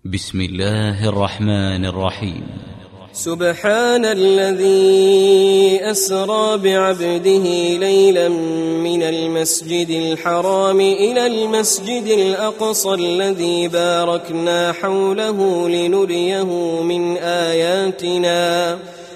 بسم الله الرحمن الرحيم. سبحان الذي أسرى بعبده ليلا من المسجد الحرام إلى المسجد الأقصى الذي باركنا حوله لنريه من آياتنا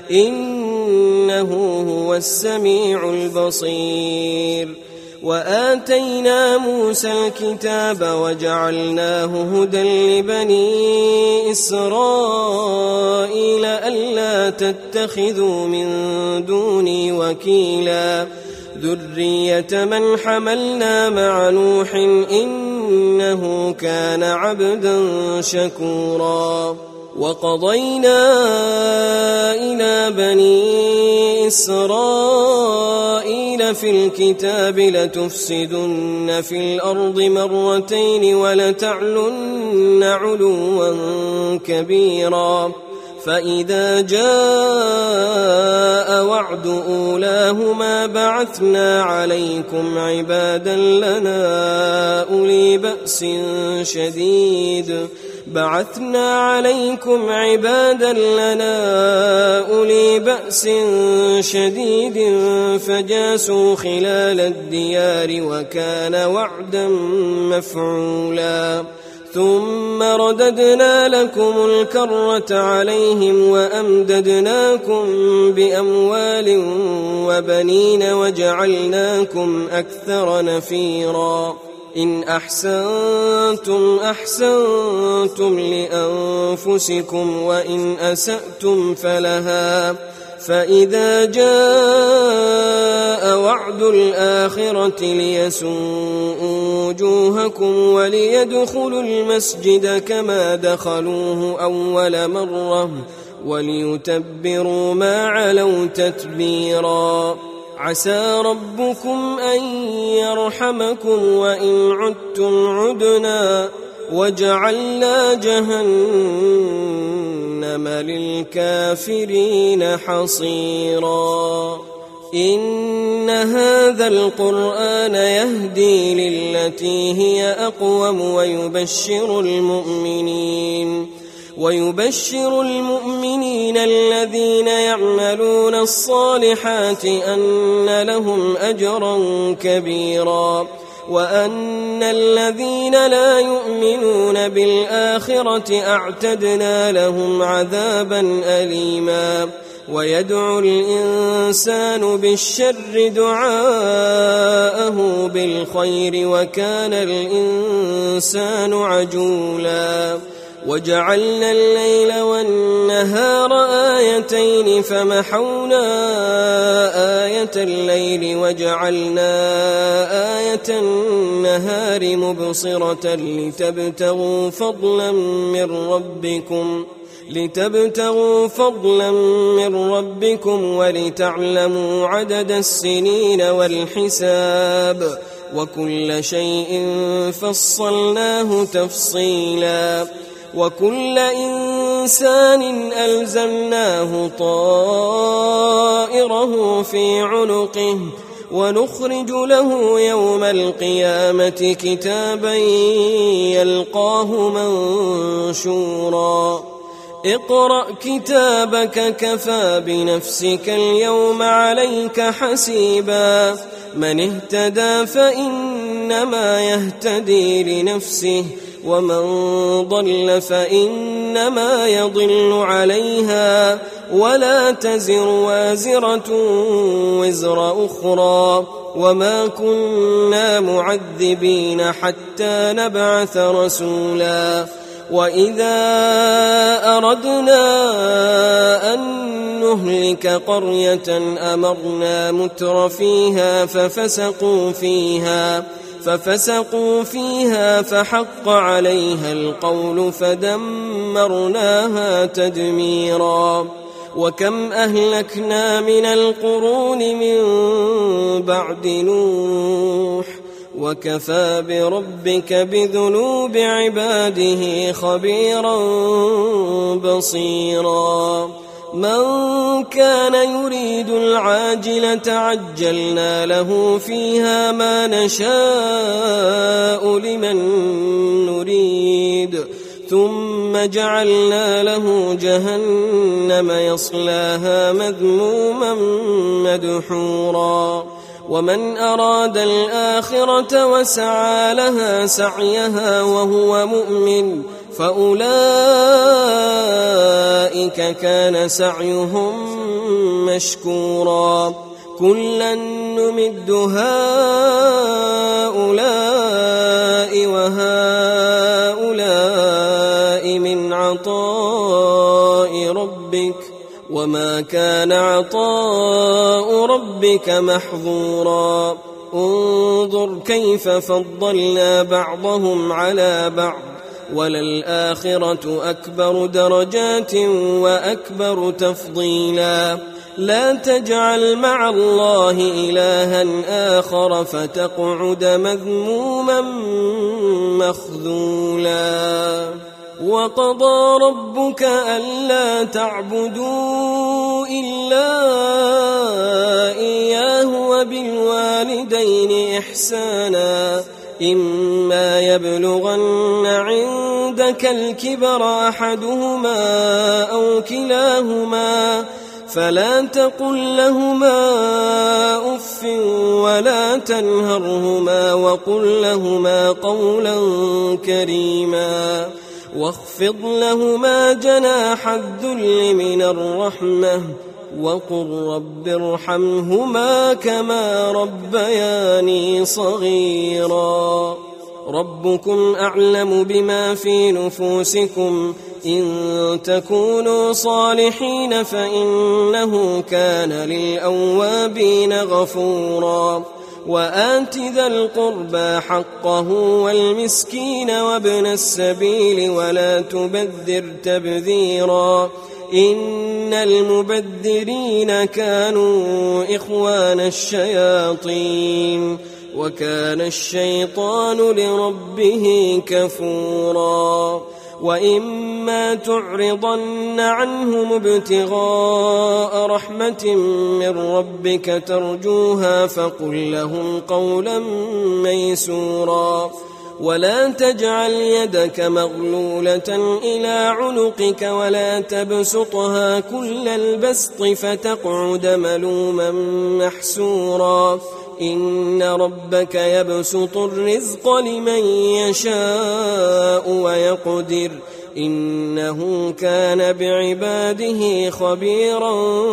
إنه هو السميع البصير. وآتينا موسى الكتاب وجعلناه هدى لبني إسرائيل ألا تتخذوا من دوني وكيلا ذرية من حملنا مع نوح إنه كان عبدا شكورا. وقضينا إلى بني إسرائيل في الكتاب لتفسدن في الأرض مرتين ولتعلن علوا كبيرا. فإذا جاء وعد أولاهما بعثنا عليكم عبادا لنا أولي بأس شديد فجاسوا خلال الديار وكان وعدا مفعولا. ثم رددنا لكم الكرة عليهم وأمددناكم بأموال وبنين وجعلناكم أكثر نفيرا. إن أحسنتم أحسنتم لأنفسكم وإن أسأتم فلها. فإذا جاء وعد الآخرة ليسوءوا وجوهكم وليدخلوا المسجد كما دخلوه أول مرة وليتبروا ما علوا تتبيرا. عسى ربكم أن يرحمكم وإن عدتم عدنا وجعلنا جهنم للكافرين حصيرا. إن هذا القرآن يهدي للتي هي أقوم ويبشر المؤمنين الذين يعملون الصالحات أن لهم أجرا كبيرا وأن الذين لا يؤمنون بالآخرة أعتدنا لهم عذابا أليما. ويدعو الإنسان بالشر دعاءه بالخير وكان الإنسان عجولا. وجعلنا الليل والنهار آيتين فمحونا آية الليل وجعلنا آية النهار مبصرة لتبتغوا فضلا من ربكم ولتعلموا عدد السنين والحساب وكل شيء فصلناه تفصيلا. وكل إنسان ألزمناه طائره في عنقه ونخرج له يوم القيامة كتابا يلقاه منشورا. اقرأ كتابك كفى بنفسك اليوم عليك حسيبا. من اهتدى فإنما يهتدي لنفسه ومن ضل فإنما يضل عليها ولا تزر وازرة وزر أخرى وما كنا معذبين حتى نبعث رسولا. وإذا أردنا أن نهلك قرية أمرنا متر فيها ففسقوا فيها فحق عليها القول فدمرناها تدميرا. وكم أهلكنا من القرون من بعد نوح وكفى بربك بذنوب عباده خبيرا بصيرا. من كان يريد العاجلة عجلنا له فيها ما نشاء لمن نريد ثم جعلنا له جهنم يصلاها مذموما مدحورا ومن أراد الآخرة وسعى لها سعيها وهو مؤمن فأولئك كان سعيهم مشكورا كلا نمد هؤلاء وهؤلاء من عطاء ربك وما كان عطاء ربك محظورا انظر كيف فضلنا بعضهم على بعض وللآخرة أكبر درجات وأكبر تفضيلا لا تجعل مع الله إلها آخر فتقعد مذموما مخذولا وقضى ربك ألا تعبدوا إلا إياه وبالوالدين إحسانا إما يبلغن عندك الكبر أحدهما أو كلاهما فلا تقل لهما أف ولا تنهرهما وقل لهما قولا كريما واخفض لهما جناح الذل من الرحمة وقل رب ارحمهما كما ربياني صغيرا ربكم أعلم بما في نفوسكم إن تكونوا صالحين فإنه كان للأوابين غفورا وآت ذا القربى حقه والمسكين وابن السبيل ولا تبذر تبذيرا إن المبذرين كانوا إخوان الشياطين وكان الشيطان لربه كفورا وإما تعرضن عنهم ابتغاء رحمة من ربك ترجوها فقل لهم قولا ميسورا ولا تجعل يدك مغلولة إلى عنقك ولا تبسطها كل البسط فتقعد ملوما محسورا إن ربك يبسط الرزق لمن يشاء ويقدر إنه كان بعباده خبيرا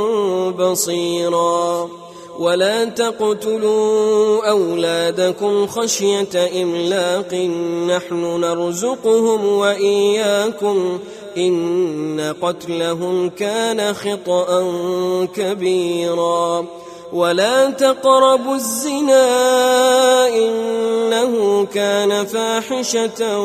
بصيرا ولا تقتلوا أولادكم خشية إملاق نحن نرزقهم وإياكم إن قتلهم كان خطأ كبيرا ولا تقربوا الزنا إنه كان فاحشة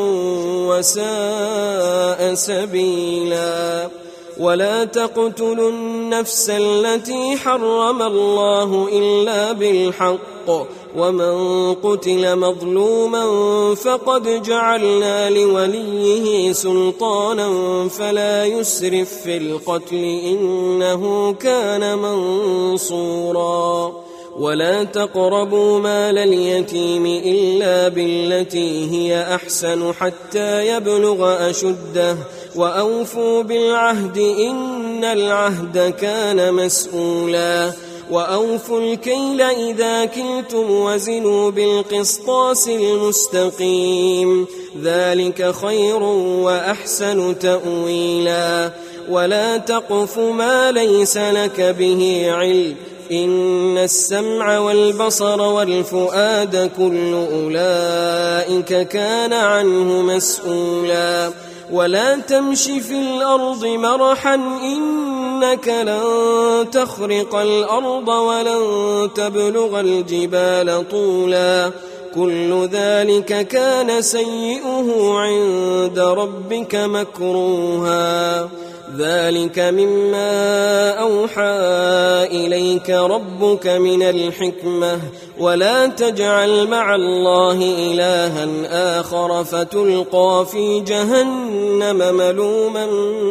وساء سبيلا ولا تقتلوا النفس التي حرم الله إلا بالحق ومن قتل مظلوما فقد جعلنا لوليه سلطانا فلا يسرف في القتل إنه كان منصورا ولا تقربوا مال اليتيم إلا بالتي هي أحسن حتى يبلغ أشده وأوفوا بالعهد إن العهد كان مسؤولا وأوفوا الكيل إذا كلتم وزنوا بالقسطاس المستقيم ذلك خير وأحسن تأويلا ولا تقف ما ليس لك به علم إن السمع والبصر والفؤاد كل أولئك كان عنه مسؤولا ولا تمش في الأرض مرحا إنك لن تخرق الأرض ولن تبلغ الجبال طولا كل ذلك كان سيئه عند ربك مكروها ذلك مما أوحى إليك ربك من الحكمة ولا تجعل مع الله إلها آخر فتلقى في جهنم ملوما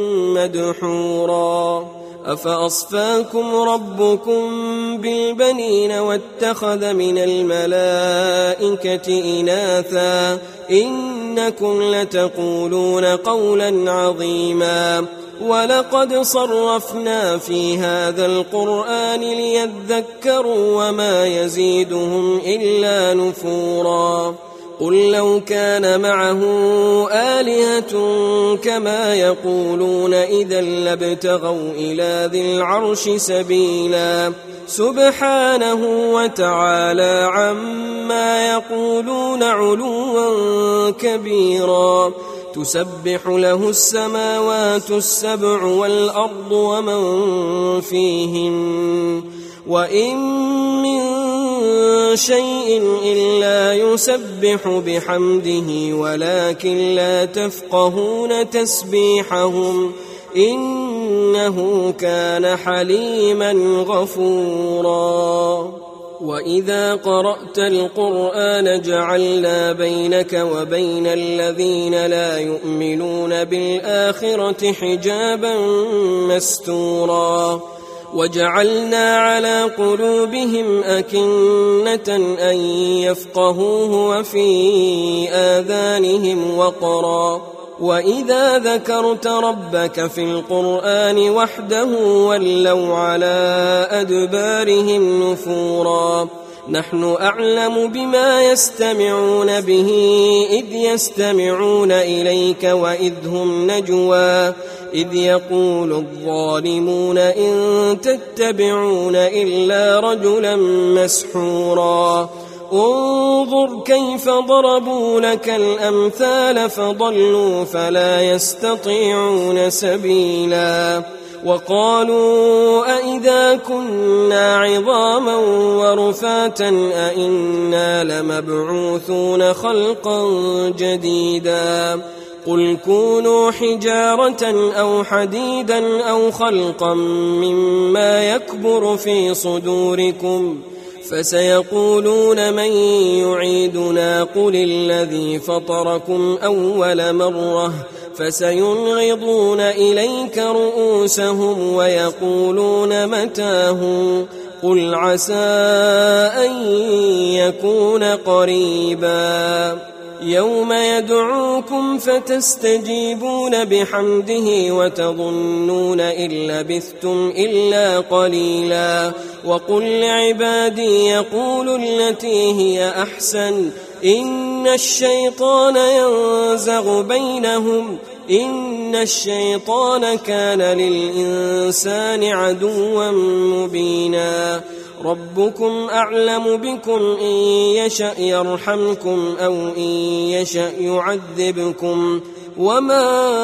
مدحورا أفأصفاكم ربكم بالبنين واتخذ من الملائكة إناثا إنكم لتقولون قولا عظيما ولقد صرفنا في هذا القرآن ليذكروا وما يزيدهم إلا نفورا قل لو كان معه آلهة كما يقولون إذا لابتغوا إلى ذي العرش سبيلا سبحانه وتعالى عما يقولون علوا كبيرا تسبح له السماوات السبع والأرض ومن فيهن وإن من شيء إلا يسبح بحمده ولكن لا تفقهون تسبيحهم إنه كان حليما غفورا وإذا قرأت القرآن جعلنا بينك وبين الذين لا يؤمنون بالآخرة حجابا مستورا وجعلنا على قلوبهم أكنة أن يفقهوه وفي آذانهم وقرا وإذا ذكرت ربك في القرآن وحده ولوا على أدبارهم نفورا نحن أعلم بما يستمعون به إذ يستمعون إليك وإذ هم نجوى إذ يقول الظالمون إن تتبعون إلا رجلا مسحورا انظر كيف ضربوا لك الأمثال فضلوا فلا يستطيعون سبيلا وقالوا أئذا كنا عظاما ورفاتا أئنا لمبعوثون خلقا جديدا قل كونوا حجارة أو حديدا أو خلقا مما يكبر في صدوركم فسيقولون من يعيدنا قل الذي فطركم أول مرة فسينغضون إليك رؤوسهم ويقولون متاه قل عسى أن يكون قريبا يوم يدعوكم فتستجيبون بحمده وتظنون إن لبثتم إلا قليلا وقل لعبادي يقولوا التي هي أحسن إن الشيطان ينزغ بينهم إن الشيطان كان للإنسان عدوا مبينا ربكم أعلم بكم إن يشأ يرحمكم أو إن يشأ يعذبكم وما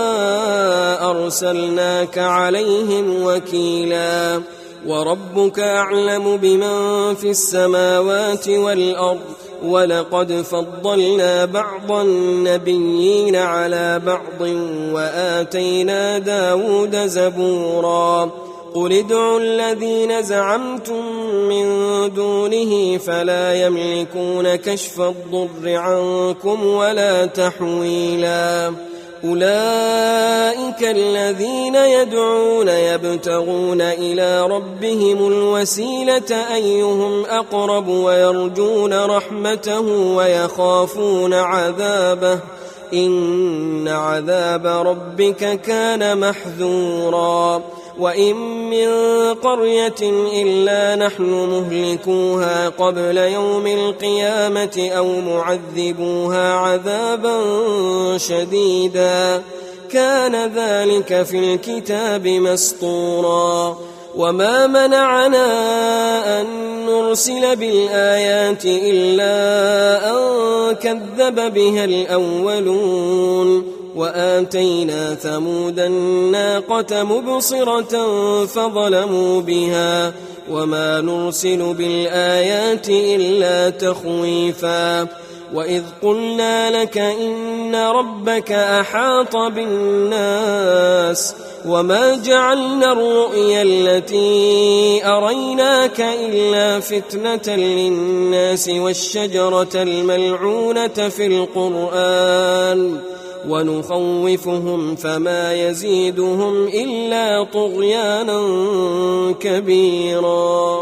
أرسلناك عليهم وكيلا وربك أعلم بمن في السماوات والأرض ولقد فضلنا بعض النبيين على بعض وآتينا داود زبورا قل ادعوا الذين زعمتم من دونه فلا يملكون كشف الضر عنكم ولا تحويلا أولئك الذين يدعون يبتغون إلى ربهم الوسيلة أيهم أقرب ويرجون رحمته ويخافون عذابه إن عذاب ربك كان محذورا وإن من قرية إلا نحن مهلكوها قبل يوم القيامة أو معذبوها عذابا شديدا كان ذلك في الكتاب مسطورا وما منعنا أن نرسل بالآيات إلا أن كذب بها الأولون وآتينا ثمود الناقة مبصرة فظلموا بها وما نرسل بالآيات إلا تخويفا وإذ قلنا لك إن ربك أحاط بالناس وما جعلنا الرؤيا التي أريناك إلا فتنة للناس والشجرة الملعونة في القرآن ونخوفهم فما يزيدهم إلا طغيانا كبيرا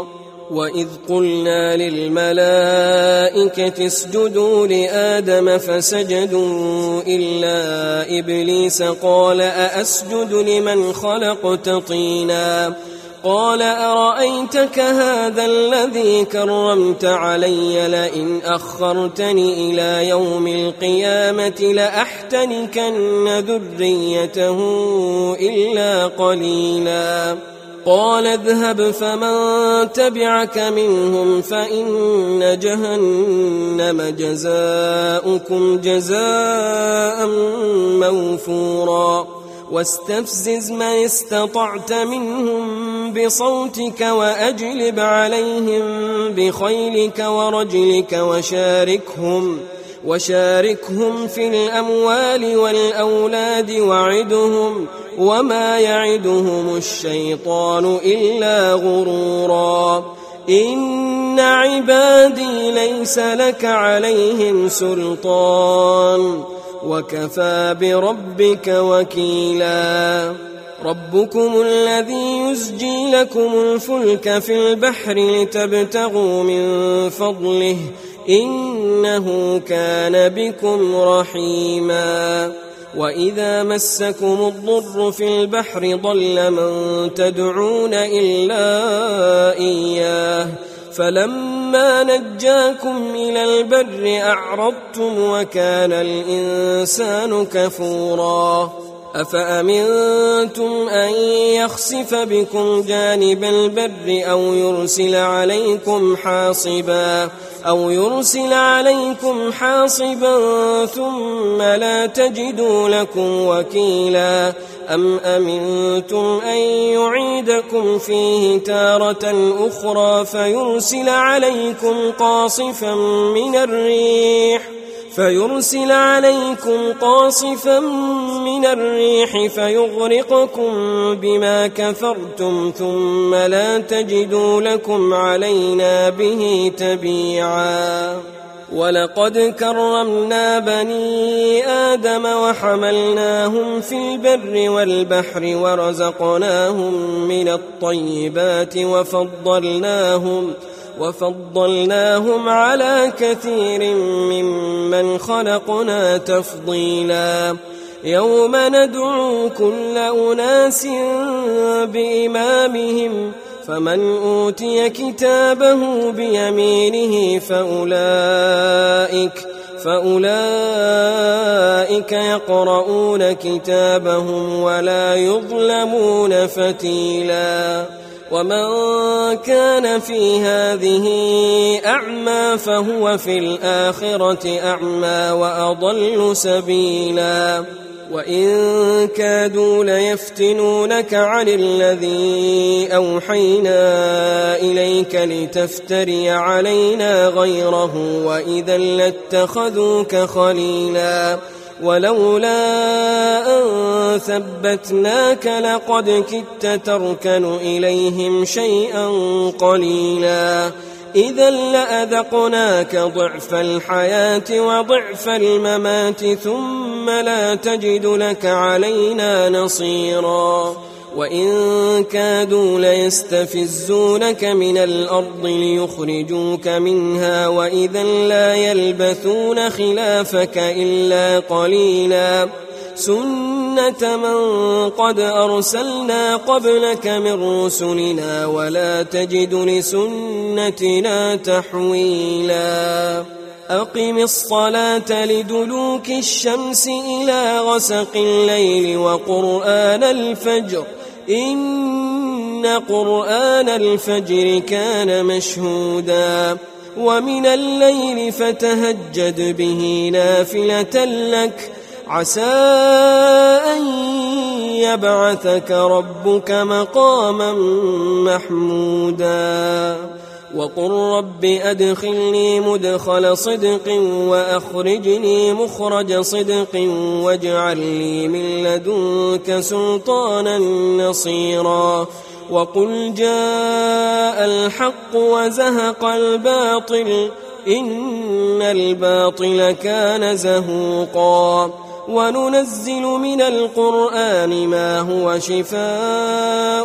وإذ قلنا للملائكة اسجدوا لآدم فسجدوا إلا إبليس قال أأسجد لمن خلقت طينا قال أرأيتك هذا الذي كرمت علي لئن أخرتني إلى يوم القيامة لأحتنكن ذريته إلا قليلا قال اذهب فمن تبعك منهم فإن جهنم جزاؤكم جزاء موفورا واستفزز من استطعت منهم بصوتك وأجلب عليهم بخيلك ورجلك وشاركهم في الأموال والأولاد وعدهم وما يعدهم الشيطان إلا غرورا إن عبادي ليس لك عليهم سلطان وكفى بربك وكيلا ربكم الذي يزجي لكم الفلك في البحر لتبتغوا من فضله إنه كان بكم رحيما وإذا مسكم الضر في البحر ضل من تدعون إلا إياه فلما نجاكم إلى البر أعرضتم وكان الإنسان كفورا أفأمنتم أن يخسف بكم جانب البر أو يرسل عليكم حاصبا ثم لا تجدوا لكم وكيلا أم أمنتم أن يعيدكم فيه تارة أخرى فيرسل عليكم قاصفا من الريح فيغرقكم بما كفرتم ثم لا تجدوا لكم علينا به تبيعا ولقد كرمنا بني آدم وحملناهم في البر والبحر ورزقناهم من الطيبات وفضلناهم على كثير ممن خلقنا تفضيلا يوم ندعو كل أناس بإمامهم فمن أوتي كتابه بيمينه فأولئك يقرؤون كتابهم ولا يظلمون فتيلا ومن كان في هذه أعمى فهو في الآخرة أعمى وأضل سبيلا وإن كادوا ليفتنونك عن الذي أوحينا إليك لتفتري علينا غيره وإذا لاتخذوك خليلا ولولا أن ثبتناك لقد كدت تركن إليهم شيئا قليلا إذا لأذقناك ضعف الحياة وضعف الممات ثم لا تجد لك علينا نصيرا وإن كادوا ليستفزونك من الأرض ليخرجوك منها وإذا لا يلبثون خلافك إلا قليلا سنة من قد أرسلنا قبلك من رسلنا ولا تجد لسنتنا تحويلا أقم الصلاة لدلوك الشمس إلى غسق الليل وقرآن الفجر إن قرآن الفجر كان مشهودا ومن الليل فتهجد به نافلة لك عسى أن يبعثك ربك مقاما محمودا وقل رب أدخلني مدخل صدق وأخرجني مخرج صدق واجعل لي من لدنك سلطانا نصيرا وقل جاء الحق وزهق الباطل إن الباطل كان زهوقا وننزل من القرآن ما هو شفاء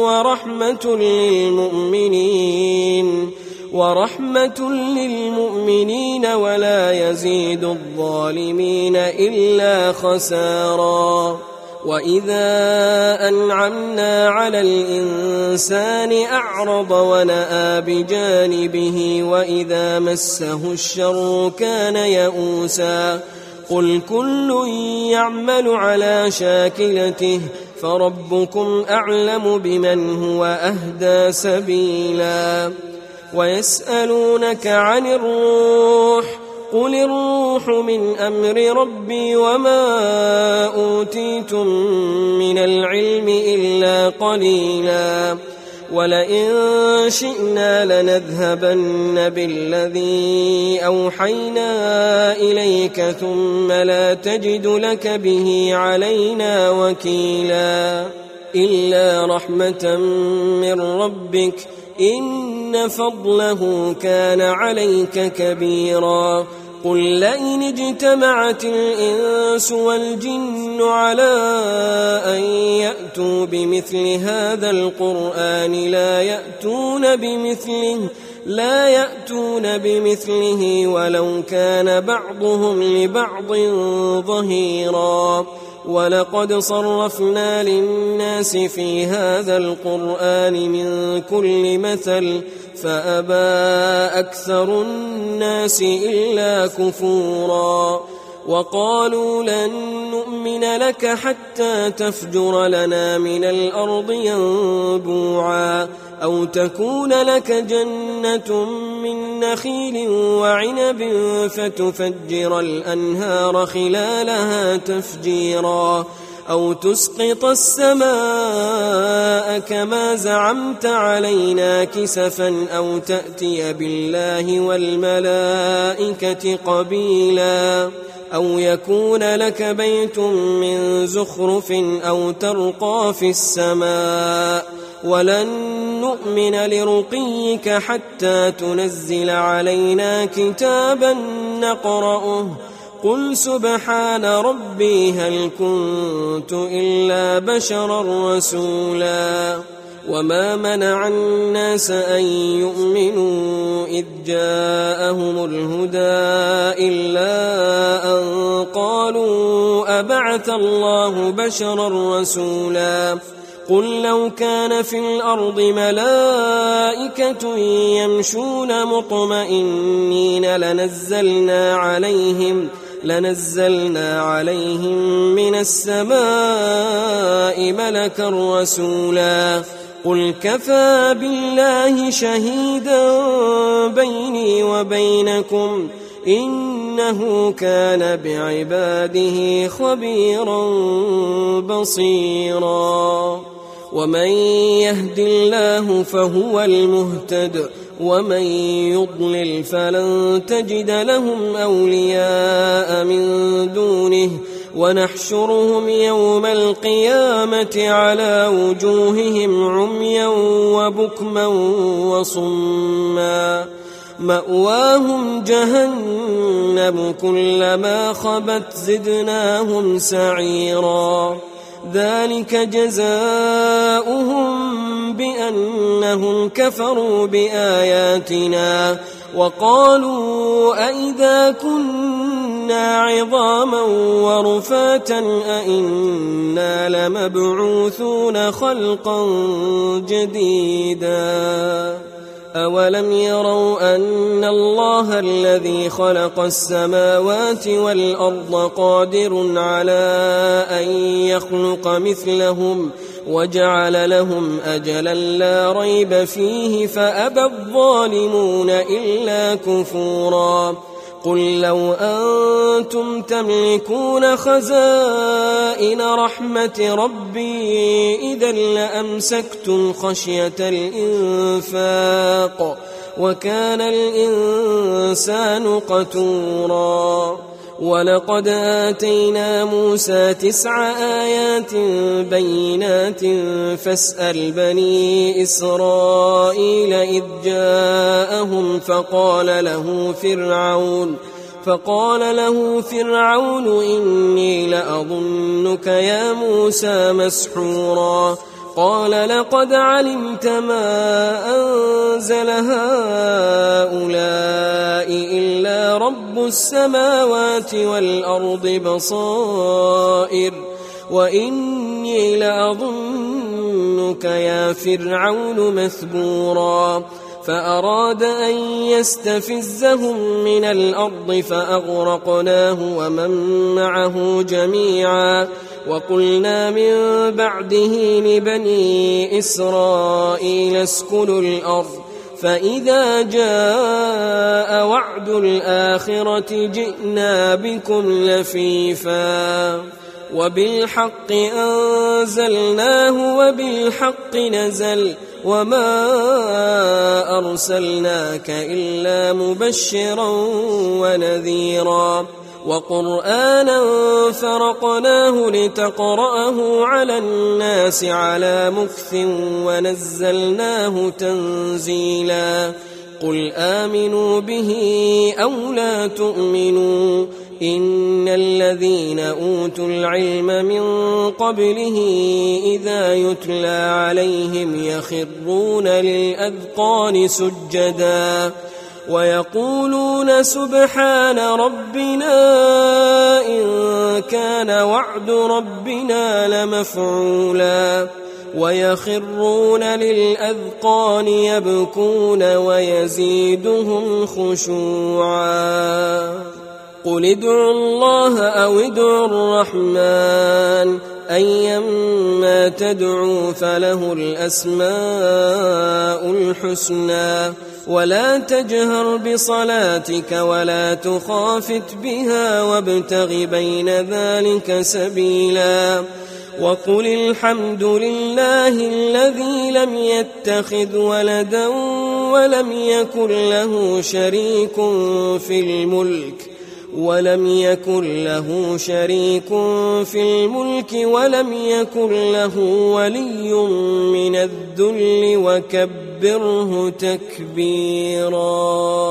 ورحمة للمؤمنين ولا يزيد الظالمين إلا خسارا. وإذا أنعمنا على الإنسان أعرض ونأى بجانبه وإذا مسه الشر كان يئوسا. قل كل يعمل على شاكلته فربكم أعلم بمن هو أهدى سبيلا. ويسألونك عن الروح قل الروح من أمر ربي وما أوتيتم من العلم إلا قليلا. ولئن شئنا لنذهبن بالذي أوحينا إليك ثم لا تجد لك به علينا وكيلا. إلا رحمة من ربك إن فضله كان عليك كبيرا. قل لئن اجتمعت الإنس والجن على أن يأتوا بمثل هذا القرآن لا يأتون بمثله ولو كان بعضهم لبعض ظهيرا. ولقد صرفنا للناس في هذا القرآن من كل مثل فأبى أكثر الناس إلا كفورا. وقالوا لن نؤمن لك حتى تفجر لنا من الأرض ينبوعا أو تكون لك جنة من نخيل وعنب فتفجر الأنهار خلالها تفجيرا أو تسقط السماء كما زعمت علينا كسفا أو تأتي بالله والملائكة قبيلا أو يكون لك بيت من زخرف أو ترقى في السماء ولن نؤمن لرقيك حتى تنزل علينا كتابا نقرأه قل سبحان ربي هل كنت إلا بشرا رسولا. وما منع الناس أن يؤمنوا إذ جاءهم الهدى إلا أن قالوا أبعث الله بشرا رسولا. قل لو كان في الأرض ملائكة يمشون مطمئنين لنزلنا عليهم من السماء ملكا رسولا. قل كفى بالله شهيدا بيني وبينكم إنه كان بعباده خبيرا بصيرا. ومن يهد الله فهو المهتد ومن يضلل فلن تجد لهم أولياء من دونه ونحشرهم يوم القيامة على وجوههم عميا وبكما وصما مأواهم جهنم كلما خبت زدناهم سعيرا. ذلك جزاؤهم بأنهم كفروا بآياتنا وقالوا أئذا كنا عظاما ورفاتا أئنا لمبعوثون خلقا جديدا. أولم يروا أن الله الذي خلق السماوات والأرض قادر على أن يخلق مثلهم وجعل لهم أجلا لا ريب فيه فأبى الظالمون إلا كفورا. قل لو أنتم تملكون خزائن رحمة ربي إذا لأمسكتم خشية الإنفاق وكان الإنسان قتورا. ولقد آتينا موسى 9 آيات بينات فاسأل بني إسرائيل إذ جاءهم فقال له فرعون إني لأظنك يا موسى مسحورا قال لقد علمت ما أنزل هؤلاء إلا رب السماوات والأرض بصائر وإني لأظنك يا فرعون مثبورا فأراد أن يستفزهم من الأرض فأغرقناه ومن معه جميعا وقلنا من بعده لبني إسرائيل اسكنوا الأرض فإذا جاء وعد الآخرة جئنا بكم لفيفا وبالحق أنزلناه وبالحق نزل وما أرسلناك إلا مبشرا ونذيرا وقرآنا فرقناه لتقرأه على الناس على مكث ونزلناه تنزيلا قل آمنوا به أو لا تؤمنوا إن الذين أوتوا العلم من قبله إذا يتلى عليهم يخرون للأذقان سجدا ويقولون سبحان ربنا إن كان وعد ربنا لمفعولا ويخرون للأذقان يبكون ويزيدهم خشوعا قل ادعوا الله أو ادعوا الرحمن أيما تدعوا فله الأسماء الحسنى ولا تجهر بصلاتك ولا تخافت بها وابتغ بين ذلك سبيلا وقل الحمد لله الذي لم يتخذ ولدا ولم يكن له شريك في الملك ولم يكن له ولي من الذل وكبره تكبيرا.